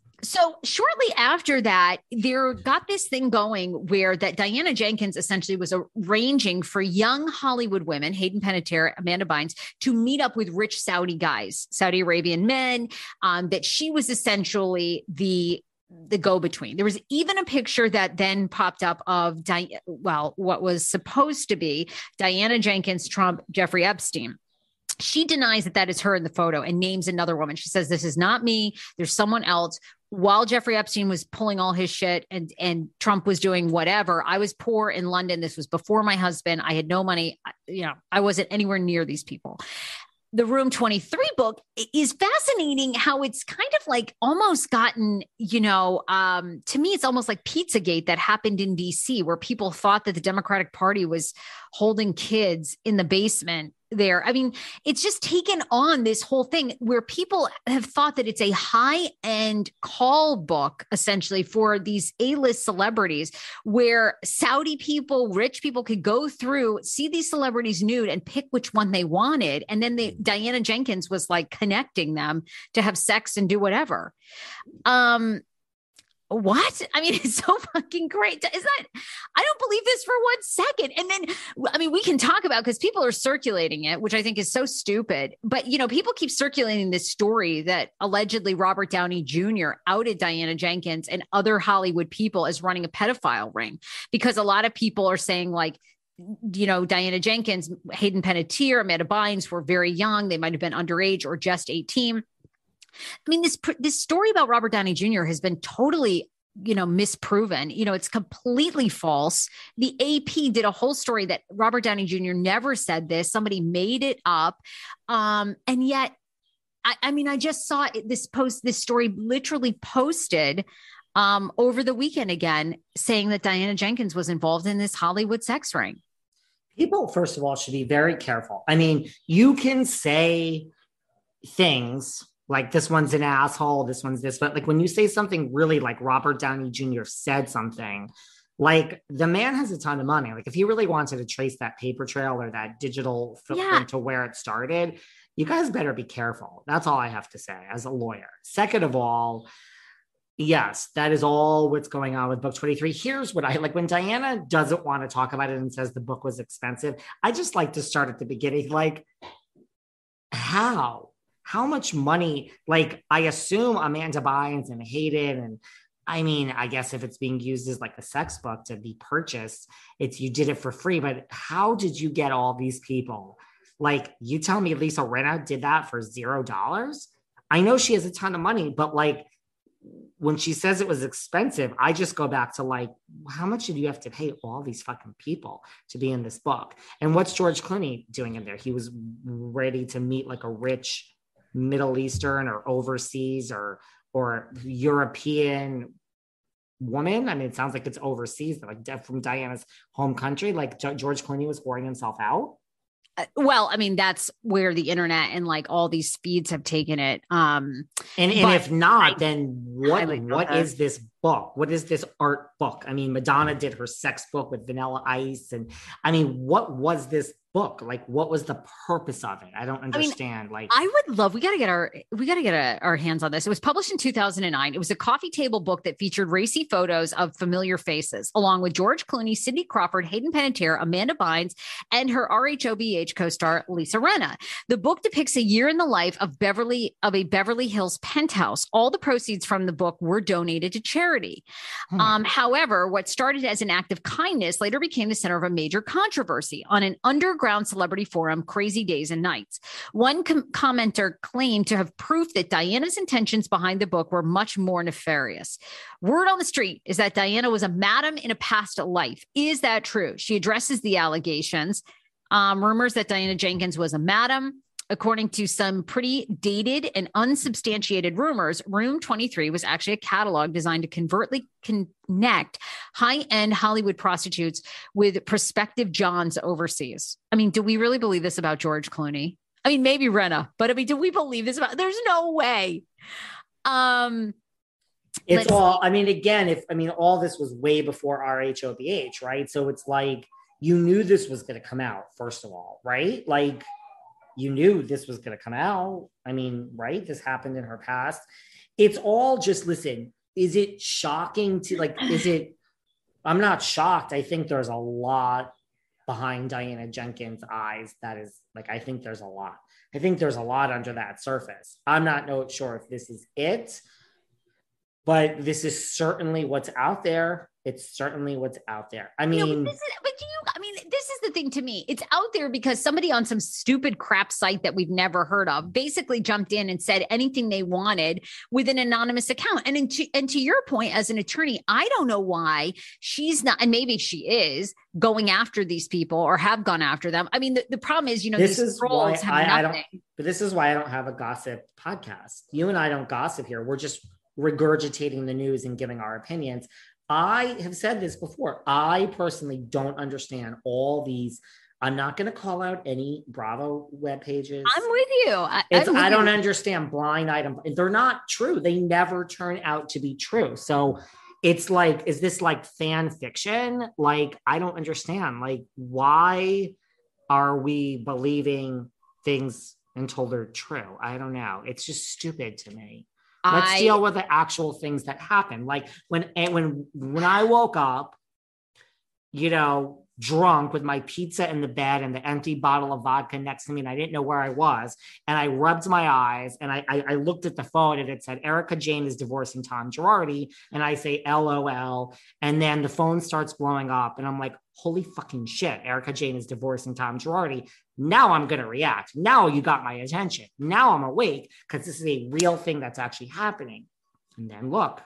So shortly after that, there got this thing going where that Diana Jenkins essentially was arranging for young Hollywood women, Hayden Panettiere, Amanda Bynes, to meet up with rich Saudi guys, Saudi Arabian men, um, that she was essentially the the go-between. There was even a picture that then popped up of, Di- well, what was supposed to be Diana Jenkins, Trump, Jeffrey Epstein. She denies that that is her in the photo and names another woman. She says, this is not me. There's someone else. While Jeffrey Epstein was pulling all his shit and, and Trump was doing whatever, I was poor in London. This was before my husband. I had no money. You know, I wasn't anywhere near these people. The Room twenty-three book is fascinating how it's kind of like almost gotten, you know, um, to me, it's almost like Pizzagate that happened in D C where people thought that the Democratic Party was holding kids in the basement there. I mean, it's just taken on this whole thing where people have thought that it's a high-end call book, essentially, for these A-list celebrities, where Saudi people, rich people could go through, see these celebrities nude and pick which one they wanted. And then they, Diana Jenkins was like connecting them to have sex and do whatever. Um, What? I mean, it's so fucking great. Is that, I don't believe this for one second. And then, I mean, we can talk about, because people are circulating it, which I think is so stupid. But, you know, people keep circulating this story that allegedly Robert Downey Junior outed Diana Jenkins and other Hollywood people as running a pedophile ring, because a lot of people are saying like, you know, Diana Jenkins, Hayden Panettiere, Amanda Bynes were very young. They might've been underage or just eighteen. I mean, this this story about Robert Downey Junior has been totally you know, misproven. You know, it's completely false. The A P did a whole story that Robert Downey Junior never said this. Somebody made it up. Um, and yet, I, I mean, I just saw this post, this story literally posted um, over the weekend again, saying that Diana Jenkins was involved in this Hollywood sex ring. People, first of all, should be very careful. I mean, you can say things like this one's an asshole, this one's this, but like when you say something really like Robert Downey Junior said something, like the man has a ton of money. Like if he really wanted to trace that paper trail or that digital footprint yeah. to where it started, you guys better be careful. That's all I have to say as a lawyer. Second of all, yes, that is all what's going on with book twenty-three. Here's what I like when Diana doesn't want to talk about it and says the book was expensive. I just like to start at the beginning. Like, how? How much money? Like, I assume Amanda Bynes and Hayden, and I mean, I guess if it's being used as like a sex book to be purchased, it's you did it for free. But how did you get all these people? Like, you tell me Lisa Rinna did that for zero dollars? I know she has a ton of money, but like, when she says it was expensive, I just go back to like, how much did you have to pay all these fucking people to be in this book? And what's George Clooney doing in there? He was ready to meet like a rich Middle Eastern or overseas or or European woman. I mean, it sounds like it's overseas, like from Diana's home country. Like George Clooney was whoring himself out. Uh, well, I mean, that's where the internet and like all these feeds have taken it. Um, and and if not, I, then what, what is this book? What is this art book? I mean, Madonna did her sex book with Vanilla Ice. And I mean, what was this book? Like, what was the purpose of it? I don't understand. I mean, like, I would love, we got to get our, we got to get a, our hands on this. It was published in two thousand nine. It was a coffee table book that featured racy photos of familiar faces, along with George Clooney, Cindy Crawford, Hayden Panettiere, Amanda Bynes, and her R H O B H co-star Lisa Rinna. The book depicts a year in the life of Beverly, of a Beverly Hills penthouse. All the proceeds from the book were donated to charity. Hmm. Um, however, what started as an act of kindness later became the center of a major controversy on an underground celebrity forum, Crazy Days and Nights. One com- commenter claimed to have proof that Diana's intentions behind the book were much more nefarious. Word on the street is that Diana was a madam in a past life. Is that true? She addresses the allegations. Um, rumors that Diana Jenkins was a madam. According to some pretty dated and unsubstantiated rumors, Room twenty-three was actually a catalog designed to covertly connect high-end Hollywood prostitutes with prospective Johns overseas. I mean, do we really believe this about George Clooney? I mean, maybe Rinna, but I mean, do we believe this about? There's no way. Um, it's all. I mean, again, if I mean, all this was way before R H O B H, right? So it's like you knew this was going to come out. First of all, right? Like. You knew this was going to come out. I mean, right? This happened in her past. It's all just, listen, is it shocking to like, is it, I'm not shocked. I think there's a lot behind Diana Jenkins' eyes. That is like, I think there's a lot. I think there's a lot under that surface. I'm not no, sure if this is it, but this is certainly what's out there. It's certainly what's out there. I mean, no, but, this is, but do you, I mean, this is the thing to me. It's out there because somebody on some stupid crap site that we've never heard of basically jumped in and said anything they wanted with an anonymous account. And, in to, and to your point, as an attorney, I don't know why she's not, and maybe she is going after these people or have gone after them. I mean, the, the problem is, you know, this these is trolls why have I, nothing. I don't, but this is why I don't have a gossip podcast. You and I don't gossip here. We're just regurgitating the news and giving our opinions. I have said this before. I personally don't understand all these. I'm not going to call out any Bravo web pages. I'm with you. I, it's, with I don't you. understand blind item. They're not true. They never turn out to be true. So it's like, is this like fan fiction? Like, I don't understand. Like, why are we believing things until they're true? I don't know. It's just stupid to me. Let's I, deal with the actual things that happen. Like when, when, when I woke up, you know, drunk with my pizza in the bed and the empty bottle of vodka next to me, and I didn't know where I was. And I rubbed my eyes and I, I, I looked at the phone and it said, Erika Jayne is divorcing Tom Girardi. And I say, L O L. And then the phone starts blowing up and I'm like, holy fucking shit. Erika Jayne is divorcing Tom Girardi. Now I'm going to react. Now you got my attention. Now I'm awake because this is a real thing that's actually happening. And then look,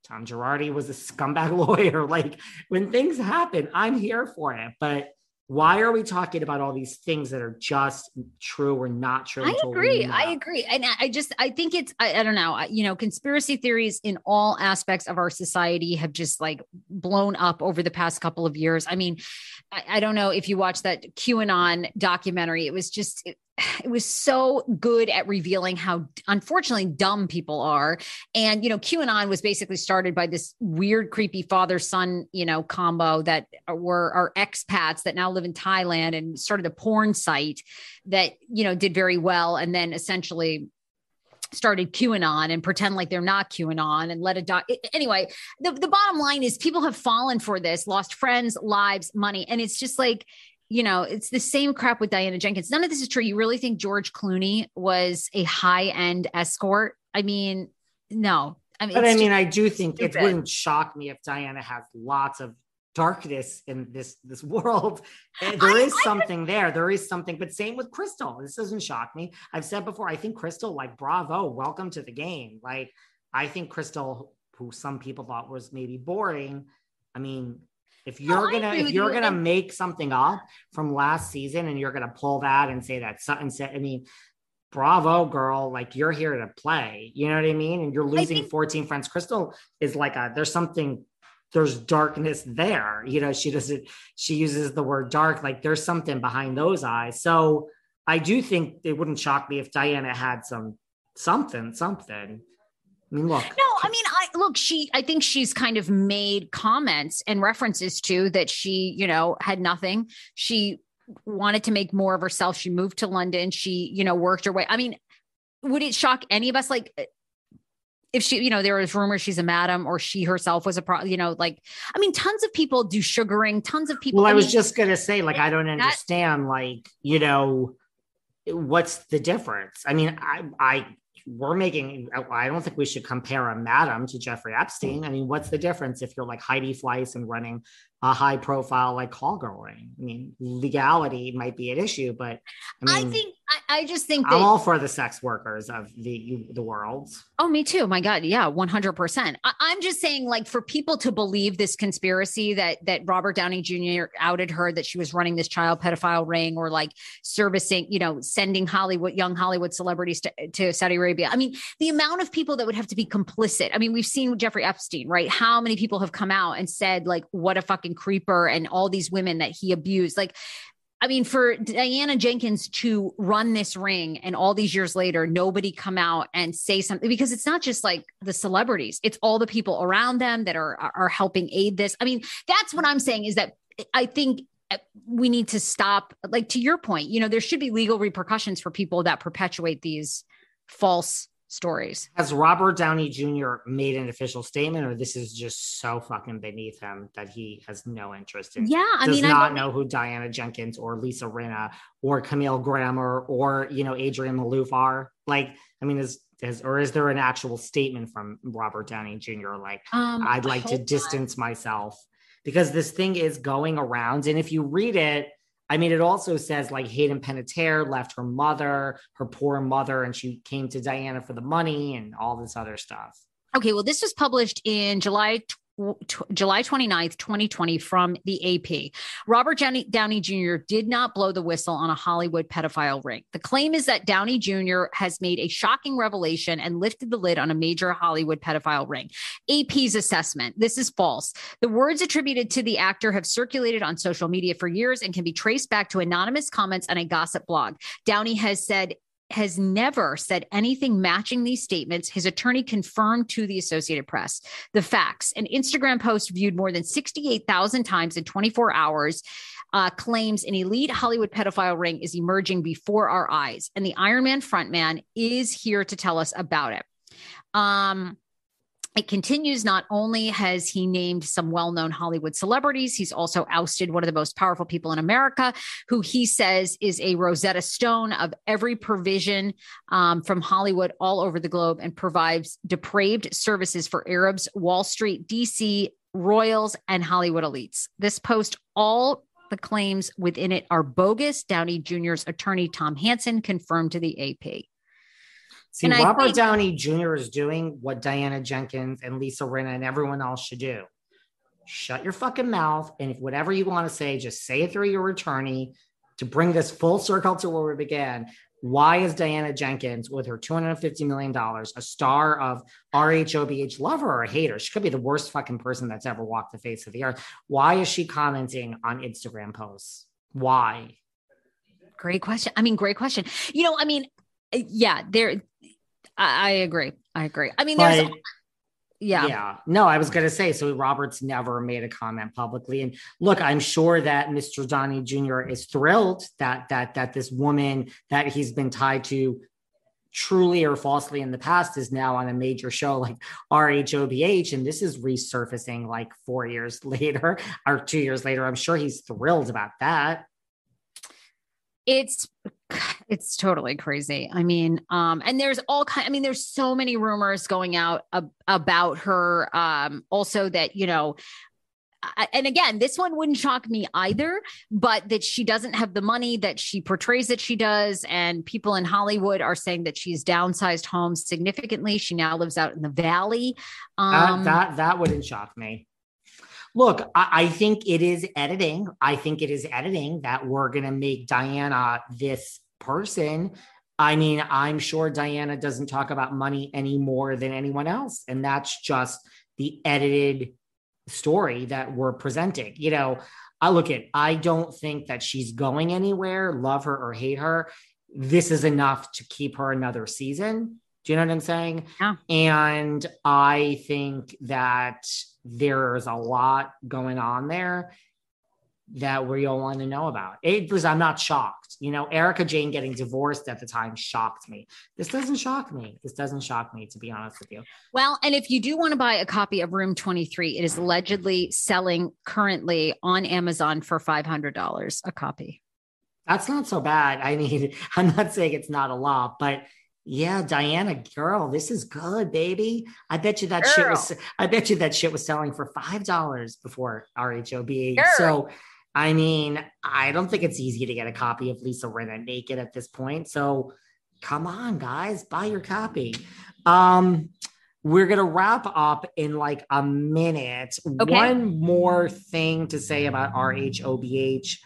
Tom Girardi was a scumbag lawyer. Like when things happen, I'm here for it. But why are we talking about all these things that are just true or not true? I agree. I agree. And I just, I think it's, I, I don't know, you know, conspiracy theories in all aspects of our society have just like blown up over the past couple of years. I mean, I, I don't know if you watched that QAnon documentary. It was just, it, it was so good at revealing how unfortunately dumb people are. And, you know, QAnon was basically started by this weird, creepy father son, you know, combo that were are expats that now live in Thailand and started a porn site that, you know, did very well. And then essentially started QAnon and pretend like they're not QAnon and let a doc. Anyway, the, the bottom line is people have fallen for this, lost friends, lives, money. And it's just like, you know, it's the same crap with Diana Jenkins. None of this is true. You really think George Clooney was a high end escort? I mean, no. I mean, but I mean, I do think stupid. It wouldn't shock me if Diana has lots of darkness in this this world. And there I, is I, something I, there. There is something, but same with Crystal. This doesn't shock me. I've said before, I think Crystal, like, bravo, welcome to the game. Like, I think Crystal, who some people thought was maybe boring, I mean, if you're no, gonna if you're you. gonna and- make something up from last season and you're gonna pull that and say that something said, I mean, bravo, girl, like you're here to play. You know what I mean? And you're losing think- fourteen friends. Crystal is like a there's something, there's darkness there. You know, she doesn't, she uses the word dark, like there's something behind those eyes. So I do think it wouldn't shock me if Diana had some something, something. I mean, look. No, I mean, I look, she, I think she's kind of made comments and references to that she, you know, had nothing. She wanted to make more of herself. She moved to London. She, you know, worked her way. I mean, would it shock any of us? Like if she, you know, there was rumors she's a madam or she herself was a pro, you know, like, I mean, tons of people do sugaring, tons of people. Well, I, I mean, was just going to say, like, I don't understand, that, like, you know, what's the difference? I mean, I, I, we're making, I don't think we should compare a madam to Jeffrey Epstein. I mean, what's the difference if you're like Heidi Fleiss and running a high profile like call girl ring? I mean, legality might be an issue, but I mean, I think, I, I just think I'm that, all for the sex workers of the, the world. Oh, me too. My God. Yeah. one hundred percent. I, I'm just saying, like, for people to believe this conspiracy that, that Robert Downey Junior outed her, that she was running this child pedophile ring or like servicing, you know, sending Hollywood, young Hollywood celebrities to, to Saudi Arabia. I mean, the amount of people that would have to be complicit. I mean, we've seen Jeffrey Epstein, right? How many people have come out and said like, what a fucking creeper, and all these women that he abused. Like, I mean, for Diana Jenkins to run this ring and all these years later, nobody come out and say something, because it's not just like the celebrities, it's all the people around them that are, are helping aid this. I mean, that's what I'm saying is that I think we need to stop, like, to your point, you know, there should be legal repercussions for people that perpetuate these false stories. Has Robert Downey Junior made an official statement, or this is just so fucking beneath him that he has no interest in? Yeah, I does mean, not I know who Diana Jenkins or Lisa Rinna or Camille Grammer or, you know, Adrian Malouf are? Like, I mean, is is or is there an actual statement from Robert Downey Junior like, um, I'd like to distance not. myself, because this thing is going around, and if you read it, I mean, it also says like Hayden Panettiere left her mother, her poor mother, and she came to Diana for the money and all this other stuff. Okay, well, this was published in July July twenty-ninth, twenty twenty from the A P. Robert Downey Junior did not blow the whistle on a Hollywood pedophile ring. The claim is that Downey Junior has made a shocking revelation and lifted the lid on a major Hollywood pedophile ring. A P's assessment: this is false. The words attributed to the actor have circulated on social media for years and can be traced back to anonymous comments on a gossip blog. Downey has said has never said anything matching these statements. His attorney confirmed to the Associated Press. The facts: an Instagram post viewed more than sixty-eight thousand times in twenty-four hours uh, claims an elite Hollywood pedophile ring is emerging before our eyes, and the Iron Man frontman is here to tell us about it. Um, It continues. Not only has he named some well-known Hollywood celebrities, he's also ousted one of the most powerful people in America, who he says is a Rosetta Stone of every provision um, from Hollywood all over the globe, and provides depraved services for Arabs, Wall Street, D C, royals, and Hollywood elites. This post, all the claims within it are bogus. Downey Junior's attorney, Tom Hansen, confirmed to the A P. See, And I Robert think- Downey Junior is doing what Diana Jenkins and Lisa Rinna and everyone else should do. Shut your fucking mouth. And if whatever you want to say, just say it through your attorney to bring this full circle to where we began. Why is Diana Jenkins, with her two hundred fifty million dollars, a star of R H O B H, love her or hate her? She could be the worst fucking person that's ever walked the face of the earth. Why is she commenting on Instagram posts? Why? Great question. I mean, great question. You know, I mean, yeah, there, I, I agree. I agree. I mean, there's, But, yeah. Yeah. No, I was going to say, so Robert's never made a comment publicly. And look, I'm sure that Mister Downey Junior is thrilled that, that, that this woman that he's been tied to truly or falsely in the past is now on a major show like R H O B H. And this is resurfacing like four years later or two years later. I'm sure he's thrilled about that. It's, it's totally crazy. I mean, um, and there's all kind, I mean, there's so many rumors going out ab- about her. Um, also that, you know, I, and again, this one wouldn't shock me either, but that she doesn't have the money that she portrays that she does. And people in Hollywood are saying that she's downsized homes significantly. She now lives out in the Valley. Um, uh, that, that wouldn't shock me. Look, I, I think it is editing. I think it is editing that we're going to make Diana this person. I mean, I'm sure Diana doesn't talk about money any more than anyone else. And that's just the edited story that we're presenting. You know, I look at, I don't think that she's going anywhere, love her or hate her. This is enough to keep her another season. Do you know what I'm saying? Yeah. And I think that there's a lot going on there that we all want to know about. It was, I'm not shocked. You know, Erica Jane getting divorced at the time shocked me. This doesn't shock me. This doesn't shock me, to be honest with you. Well, and if you do want to buy a copy of Room twenty-three, it is allegedly selling currently on Amazon for five hundred dollars a copy. That's not so bad. I mean, I'm not saying it's not a lot, but yeah, Diana, girl, this is good, baby. I bet you that girl. shit was, I bet you that shit was selling for five dollars before R H O B. So, I mean, I don't think it's easy to get a copy of Lisa Rinna naked at this point. So come on, guys, buy your copy. Um, we're going to wrap up in like a minute. Okay. One more thing to say about R H O B H.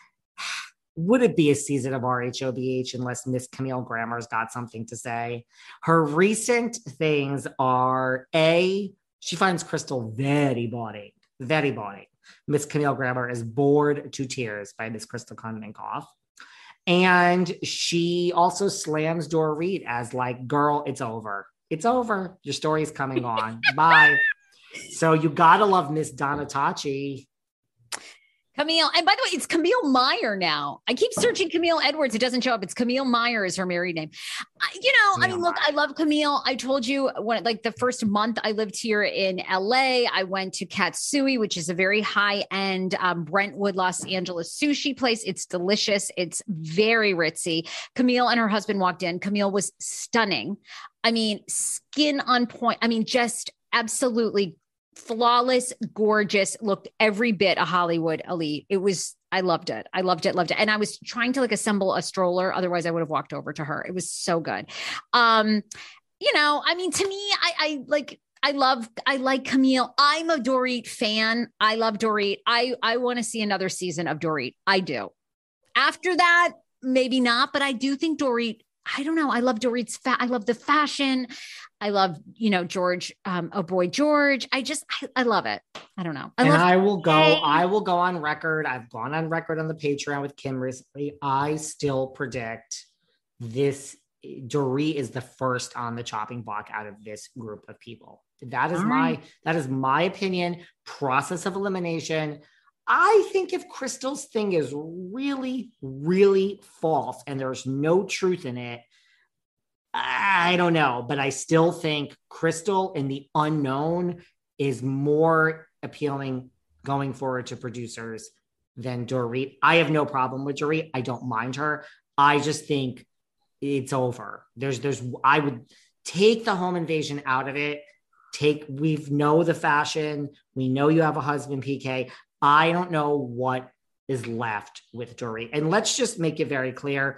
Would it be a season of R H O B H unless Miss Camille Grammer's got something to say? Her recent things are, A, she finds Crystal very boring, very boring. Miss Camille Grammer is bored to tears by Miss Crystal Kononenkoff. And she also slams Dorit as like, girl, it's over. It's over. Your story's coming on. Bye. So you gotta love Miss Donna Tachi. Camille, and by the way, it's Camille Meyer now. I keep searching Camille Edwards. It doesn't show up. It's Camille Meyer is her married name. I, you know, Camille I mean, look, Meyer. I love Camille. I told you when, like the first month I lived here in L A, I went to Katsui, which is a very high end um, Brentwood, Los Angeles sushi place. It's delicious. It's very ritzy. Camille and her husband walked in. Camille was stunning. I mean, skin on point. I mean, just absolutely flawless, gorgeous, looked every bit a Hollywood elite. It was, I loved it. I loved it, loved it. And I was trying to like assemble a stroller. Otherwise I would have walked over to her. It was so good. Um, you know, I mean, to me, I, I like, I love, I like Camille. I'm a Dorit fan. I love Dorit. I, I want to see another season of Dorit. I do. After that, maybe not, but I do think Dorit, I don't know. I love Dorit's fa- I love the fashion. I love, you know, George, um, oh boy, George. I just, I, I love it. I don't know. I and love I will go, I will go on record. I've gone on record on the Patreon with Kim recently. I still predict this, Dorit is the first on the chopping block out of this group of people. That is All my, right. that is my opinion, process of elimination. I think if Crystal's thing is really, really false and there's no truth in it, I don't know, but I still think Crystal in the unknown is more appealing going forward to producers than Dorit. I have no problem with Dorit. I don't mind her. I just think it's over. There's, there's, I would take the home invasion out of it. Take, we know the fashion. We know you have a husband, P K. I don't know what is left with Dorit. And let's just make it very clear.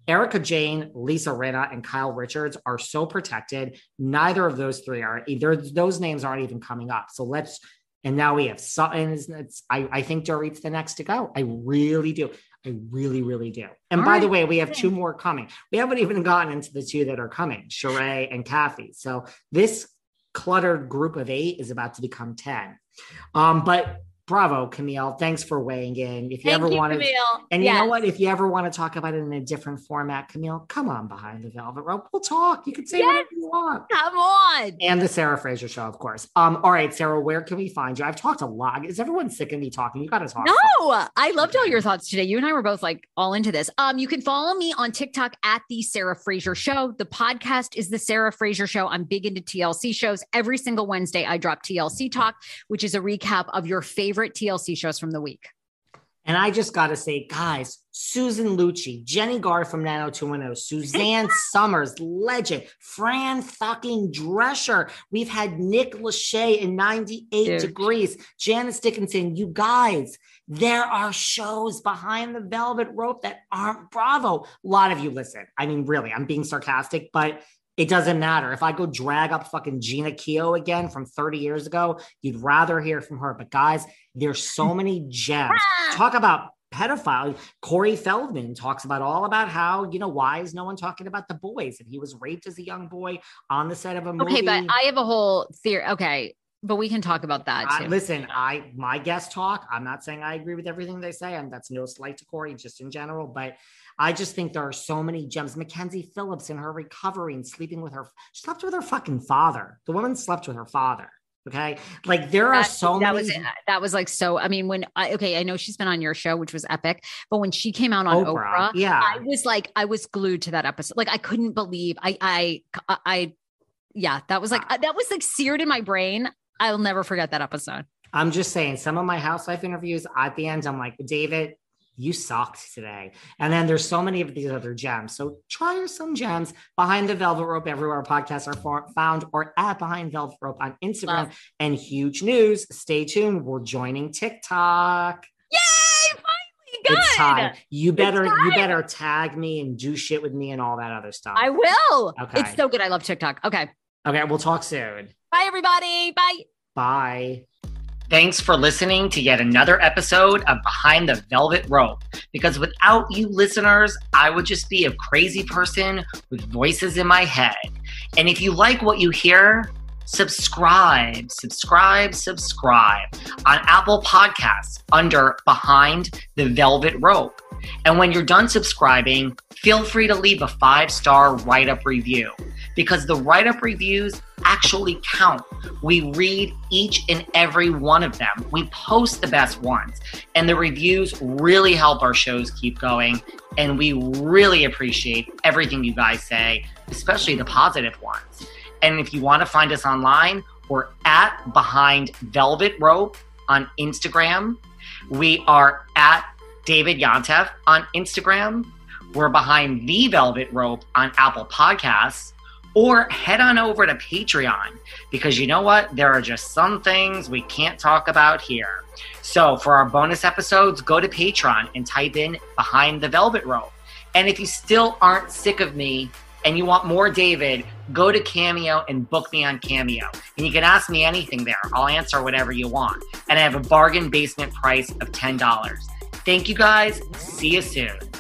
Erica Jane, Lisa Rinna, and Kyle Richards are so protected. Neither of those three are either. Those names aren't even coming up. So let's, and now we have Sutton. It's, I, I think Dorit's the next to go. I really do. I really, really do. And All by right. the way, we have two more coming. We haven't even gotten into the two that are coming, Sheree and Kathy. So this cluttered group of eight is about to become ten. Um, but bravo, Camille. Thanks for weighing in. If you Thank ever you, want to, and yes. you know what? If you ever want to talk about it in a different format, Camille, come on behind the velvet rope. We'll talk. You can say yes. whatever you want. Come on. And the Sarah Fraser Show, of course. Um, all right, Sarah, where can we find you? I've talked a lot. Is everyone sick of me talking? You got to talk. No, I loved all your thoughts today. You and I were both like all into this. Um, you can follow me on TikTok at the Sarah Fraser Show. The podcast is the Sarah Fraser Show. I'm big into T L C shows. Every single Wednesday, I drop T L C Talk, which is a recap of your favorite T L C shows from the week. And I just got to say, guys, Susan Lucci, Jenny Gar from nine oh two one oh, Suzanne Summers, legend, Fran fucking Drescher. We've had Nick Lachey in ninety-eight Dude. Degrees, Janice Dickinson. You guys, there are shows behind the velvet rope that aren't Bravo. A lot of you listen. I mean, really, I'm being sarcastic, but it doesn't matter. If I go drag up fucking Gina Keogh again from thirty years ago, you'd rather hear from her. But guys, there's so many gems. Talk about pedophile. Corey Feldman talks about all about how, you know, why is no one talking about The Boys? And he was raped as a young boy on the set of a movie. Okay, but I have a whole theory. Okay, but we can talk about that too. Uh, listen, I my guest talk, I'm not saying I agree with everything they say, and that's no slight to Corey, just in general, but I just think there are so many gems. Mackenzie Phillips in her recovery and sleeping with her, she slept with her fucking father. The woman slept with her father. Okay. Like there are that, so that many. Was, that was like, so, I mean, when I, okay, I know she's been on your show, which was epic, but when she came out on Oprah, Oprah yeah, I was like, I was glued to that episode. Like I couldn't believe I, I, I, I yeah, that was like, that was like seared in my brain. I'll never forget that episode. I'm just saying some of my housewife interviews at the end, I'm like, David, you sucked today. And then there's so many of these other gems. So try some gems behind the velvet rope everywhere podcasts are for, found, or at Behind Velvet Rope on Instagram. Love. And huge news, stay tuned. We're joining TikTok. Yay! Finally, good. It's time. You better, you better tag me and do shit with me and all that other stuff. I will. Okay. It's so good. I love TikTok. Okay. Okay. We'll talk soon. Bye, everybody. Bye. Bye. Thanks for listening to yet another episode of Behind the Velvet Rope. Because without you listeners, I would just be a crazy person with voices in my head. And if you like what you hear, subscribe, subscribe, subscribe on Apple Podcasts under Behind the Velvet Rope. And when you're done subscribing, feel free to leave a five-star write-up review because the write-up reviews actually count. We read each and every one of them. We post the best ones, and the reviews really help our shows keep going, and we really appreciate everything you guys say, especially the positive ones. And if you want to find us online, we're at Behind Velvet Rope on Instagram. We are at David Yontef on Instagram. We're Behind the Velvet Rope on Apple Podcasts. Or head on over to Patreon because you know what? There are just some things we can't talk about here. So for our bonus episodes, go to Patreon and type in Behind the Velvet Rope. And if you still aren't sick of me and you want more David, go to Cameo and book me on Cameo. And you can ask me anything there. I'll answer whatever you want. And I have a bargain basement price of ten dollars. Thank you guys. See you soon.